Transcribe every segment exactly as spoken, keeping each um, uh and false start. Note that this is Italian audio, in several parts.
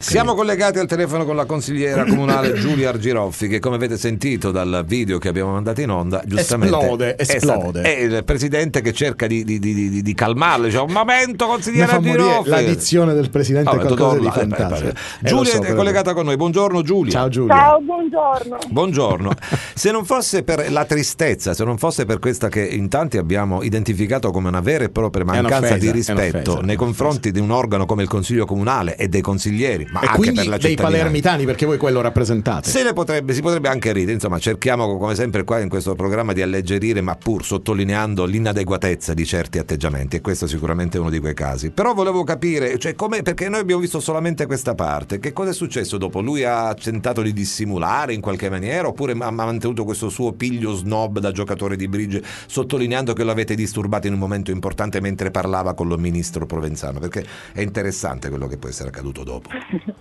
Siamo collegati al telefono con la consigliera comunale Giulia Argiroffi, che come avete sentito dal video che abbiamo mandato in onda, giustamente esplode, esplode. È, è il presidente che cerca di, di, di, di, di calmarlo, dice un momento consigliera Argiroffi. La dizione del presidente Vabbè, è qualcosa di là, fantastico. Giulia so, è collegata con noi, buongiorno Giulia. Ciao Giulia. Ciao, buongiorno. Buongiorno. Se non fosse per la tristezza, se non fosse per questa che in tanti abbiamo identificato come una vera e propria mancanza di rispetto nei confronti di un organo come il Consiglio Comunale e dei consiglieri, ma e anche quindi per la dei cittadinanza, palermitani, perché voi quello rappresentate. Se ne potrebbe, si potrebbe anche ridere, insomma cerchiamo come sempre qua in questo programma di alleggerire, ma pur sottolineando l'inadeguatezza di certi atteggiamenti, e questo sicuramente è uno di quei casi. Però volevo capire, cioè, come, perché noi abbiamo visto solamente questa parte, che cosa è successo dopo? Lui ha tentato di dissimulare in qualche maniera, oppure ha mantenuto questo suo piglio snob da giocatore di bridge, sottolineando che lo avete disturbato in un momento importante mentre parlava con il ministro Provenzano? Perché è interessante quello che può essere accaduto dopo.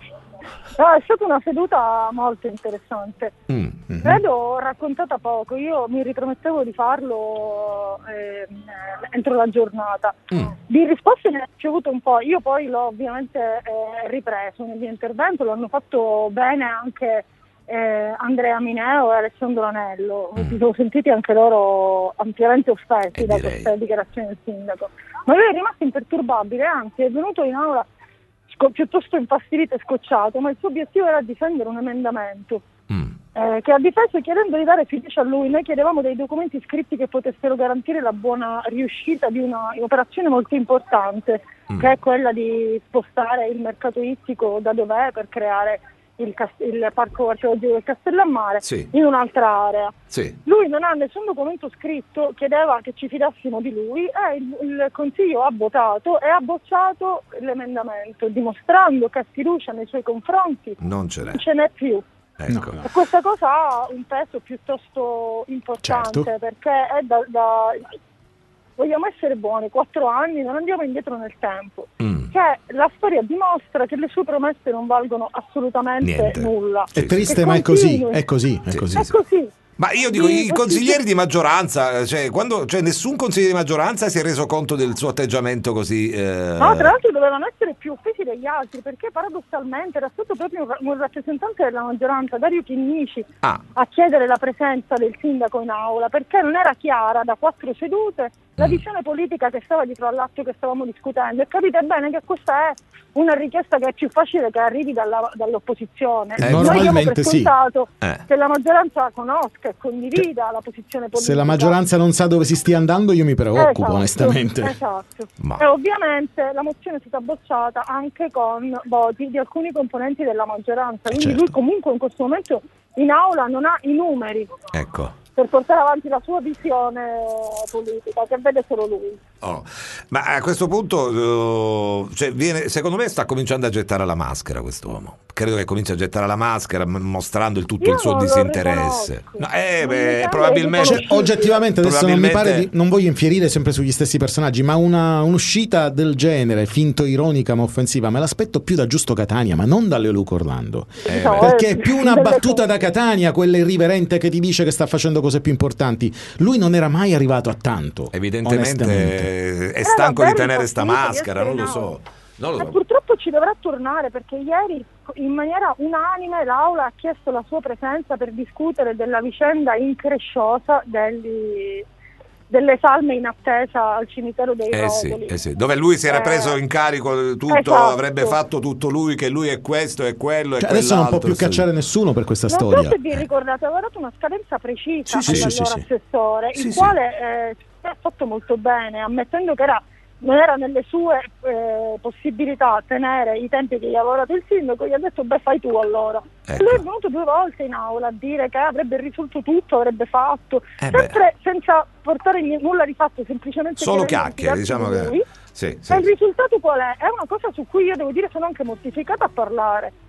No, è stata una seduta molto interessante. Mm, mm-hmm. Credo ho raccontata poco, io mi ripromettevo di farlo eh, entro la giornata. Mm. Di risposte ne ho ricevuto un po', io poi l'ho ovviamente eh, ripreso nel mio intervento, l'hanno fatto bene anche eh, Andrea Mineo e Alessandro Anello, Mm. si sono sentiti anche loro ampiamente offesi Eh, da direi. questa dichiarazione del sindaco. Ma lui è rimasto imperturbabile, anzi è venuto in aula piuttosto infastidito e scocciato, ma il suo obiettivo era difendere un emendamento Mm. eh, che ha difeso chiedendo di dare fiducia a lui. Noi chiedevamo dei documenti scritti che potessero garantire la buona riuscita di una operazione molto importante, Mm. che è quella di spostare il mercato ittico da dov'è per creare il, cast- il parco archeologico del Castellammare Sì. in un'altra area. Sì. Lui non ha nessun documento scritto, chiedeva che ci fidassimo di lui e il, il Consiglio ha votato e ha bocciato l'emendamento, dimostrando che ha fiducia nei suoi confronti Non ce n'è. non ce n'è più. Ecco. E questa cosa ha un peso piuttosto importante, Certo. perché è da, da vogliamo essere buoni, quattro anni, non andiamo indietro nel tempo. Mm. Che la storia dimostra che le sue promesse non valgono assolutamente Niente. nulla. È Sì, triste, sì. ma è così, Continui. è così, è Sì, così. È così. Ma io dico, Sì, i consiglieri di maggioranza, cioè, quando, cioè nessun consigliere di maggioranza si è reso conto del suo atteggiamento così. Eh... No, tra l'altro dovevano essere più offesi degli altri, perché paradossalmente era stato proprio un, un rappresentante della maggioranza, Dario Chinnici, Ah. a chiedere la presenza del sindaco in aula, perché non era chiara da quattro sedute la Mm. visione politica che stava dietro all'atto che stavamo discutendo. E capite bene che questa è una richiesta che è più facile che arrivi dalla, dall'opposizione. Eh, Noi diamo per normalmente sì. scontato Eh. che la maggioranza conosca e condivida la posizione politica. Se la maggioranza non sa dove si stia andando, io mi preoccupo, Esatto, onestamente. Esatto. Ma- E ovviamente la mozione è stata bocciata anche con voti di alcuni componenti della maggioranza, quindi certo. lui comunque in questo momento in aula non ha i numeri Ecco. per portare avanti la sua visione politica, che vede solo lui. Oh. Ma a questo punto, eh, cioè, viene, secondo me sta cominciando a gettare la maschera quest'uomo. Credo che cominci a gettare la maschera m- mostrando il tutto Io il suo non lo disinteresse. riconosco. No, eh, Non beh, mi sembra probabilmente. che Cioè, oggettivamente adesso non mi probabilmente- pare di, non voglio infierire sempre sugli stessi personaggi, ma una, un'uscita del genere, finto ironica ma offensiva, me l'aspetto più da Giusto Catania, ma non da Leoluco Orlando. Eh, No, beh. Perché è più una delle battuta cose. da Catania, quella irriverente che ti dice che sta facendo cose più importanti. Lui non era mai arrivato a tanto. Evidentemente onestamente. eh, è stanco di davvero tenere sta infastidito di maschera, essere non lo in so. aula. Non lo E so. purtroppo ci dovrà tornare, perché ieri in maniera unanime l'Aula ha chiesto la sua presenza per discutere della vicenda incresciosa degli, delle salme in attesa al cimitero dei Eh sì, Rosoli. eh sì. Dove lui si era Eh, preso in carico tutto, esatto. avrebbe fatto tutto lui, che lui è questo e quello e Cioè, adesso non può quell'altro, più sì. cacciare nessuno per questa Non storia. so se vi ricordate, aveva dato una scadenza precisa Sì, sì, all'allora sì, sì, sì. assessore, Sì, il sì. quale eh, ha fatto molto bene, ammettendo che era, non era nelle sue eh, possibilità tenere i tempi che gli aveva dato il sindaco, gli ha detto beh fai tu allora. Ecco. Lui è venuto due volte in aula a dire che avrebbe risolto tutto, avrebbe fatto, Eh beh. sempre senza portare ni- nulla di fatto, semplicemente Solo chiedendo di chiacchiere, fidarsi diciamo di lui. che. Sì, sì. E il risultato qual è? È una cosa su cui io devo dire sono anche mortificata a parlare,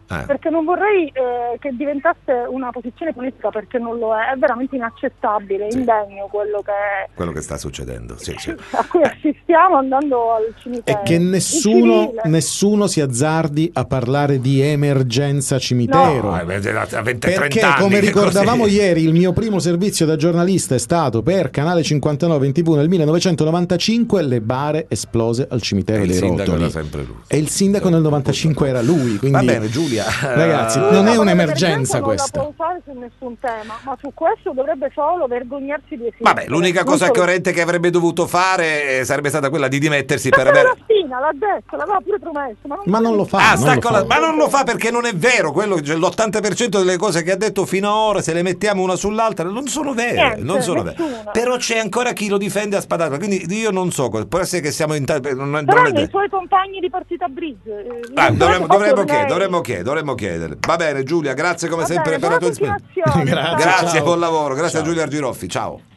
Eh. perché non vorrei eh, che diventasse una posizione politica, perché non lo è, è veramente inaccettabile, Sì. indegno quello che, Quello che sta succedendo, sì, sì. a cui assistiamo andando al cimitero. E che In nessuno, civile. nessuno si azzardi a parlare di emergenza cimitero. No, a venti Perché, trenta anni, come che ricordavamo così. ieri, il mio primo servizio da giornalista è stato per Canale cinquantanove in tivù nel millenovecentonovantacinque, le bare esplose al cimitero E il dei sindaco Rotoli. era sempre lui. E il sindaco nel novantacinque era lui. Quindi, Va bene, Giulia. ragazzi, eh, non è La un'emergenza non questa. la può usare su nessun tema, ma su questo dovrebbe solo vergognarsi di esistere. Vabbè, l'unica Non cosa solo- coerente che avrebbe dovuto fare eh, sarebbe stata quella di dimettersi Ma per però avere... la Spina l'ha detto, l'aveva pure promesso, ma non, Ma non lo fa. Ah, non sta lo con fa. la- ma non lo fa perché non è vero. Quello, cioè, l'ottanta per cento delle cose che ha detto fino ad ora, se le mettiamo una sull'altra, non sono vere. Niente, non sono vere. nessuna. Però c'è ancora chi lo difende a spadata. Quindi io non so, può essere che siamo in tal- non, non Però è nei detto. suoi compagni di partita Bridge. eh, Ah, non dovremmo, so dovremmo tornei. chiedere, dovremmo chiedere, dovremmo chiedere. Va bene, Giulia, grazie come Va sempre bene, per la tua buona esperienza. continuazione. Grazie. Grazie, Ciao. buon lavoro, grazie Ciao. a Giulia Argiroffi. Ciao.